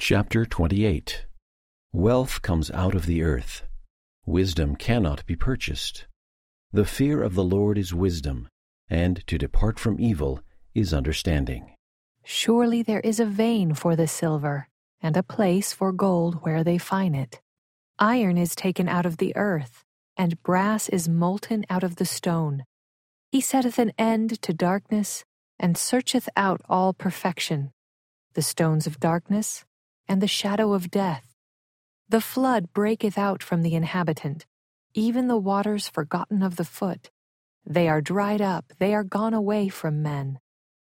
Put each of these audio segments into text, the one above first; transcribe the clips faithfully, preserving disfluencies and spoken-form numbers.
Chapter twenty-eight. Wealth comes out of the earth. Wisdom cannot be purchased. The fear of the Lord is wisdom, and to depart from evil is understanding. Surely there is a vein for the silver, and a place for gold where they find it. Iron is taken out of the earth, and brass is molten out of the stone. He setteth an end to darkness, and searcheth out all perfection, the stones of darkness, and the shadow of death. The flood breaketh out from the inhabitant, even the waters forgotten of the foot. They are dried up, they are gone away from men.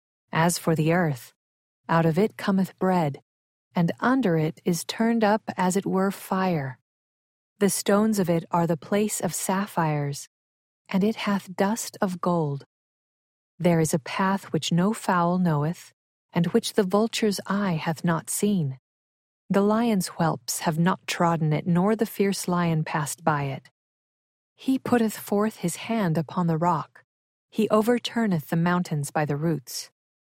As for the earth, out of it cometh bread, and under it is turned up as it were fire. The stones of it are the place of sapphires, and it hath dust of gold. There is a path which no fowl knoweth, and which the vulture's eye hath not seen. The lion's whelps have not trodden it, nor the fierce lion passed by it. He putteth forth his hand upon the rock. He overturneth the mountains by the roots.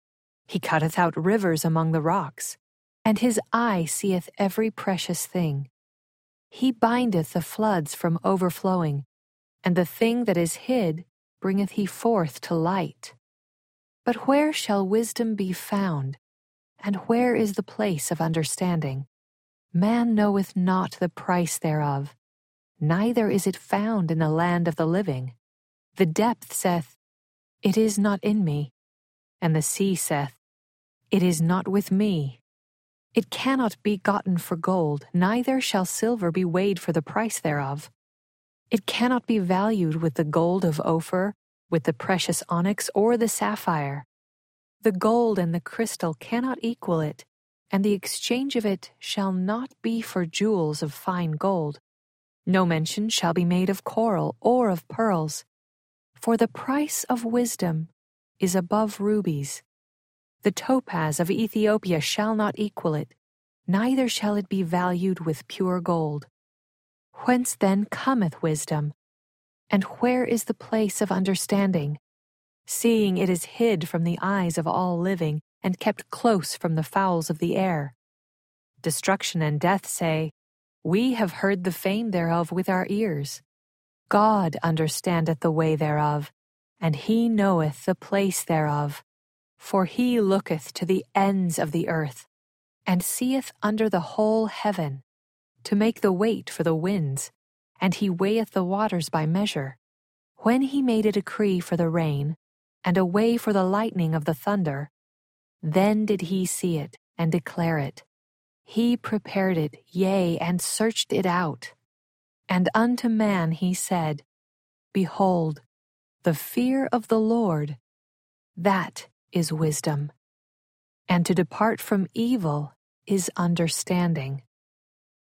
He cutteth out rivers among the rocks, and his eye seeth every precious thing. He bindeth the floods from overflowing, and the thing that is hid bringeth he forth to light. But where shall wisdom be found? And where is the place of understanding? Man knoweth not the price thereof, neither is it found in the land of the living. The depth saith, It is not in me, and the sea saith, It is not with me. It cannot be gotten for gold, neither shall silver be weighed for the price thereof. It cannot be valued with the gold of Ophir, with the precious onyx or the sapphire. The gold and the crystal cannot equal it, and the exchange of it shall not be for jewels of fine gold. No mention shall be made of coral or of pearls, for the price of wisdom is above rubies. The topaz of Ethiopia shall not equal it, neither shall it be valued with pure gold. Whence then cometh wisdom? And where is the place of understanding? Seeing it is hid from the eyes of all living, and kept close from the fowls of the air. Destruction and death say, We have heard the fame thereof with our ears. God understandeth the way thereof, and he knoweth the place thereof. For he looketh to the ends of the earth, and seeth under the whole heaven, to make the weight for the winds, and he weigheth the waters by measure. When he made a decree for the rain, and a way for the lightning of the thunder, then did he see it, and declare it. He prepared it, yea, and searched it out. And unto man he said, Behold, the fear of the Lord, that is wisdom, and to depart from evil is understanding.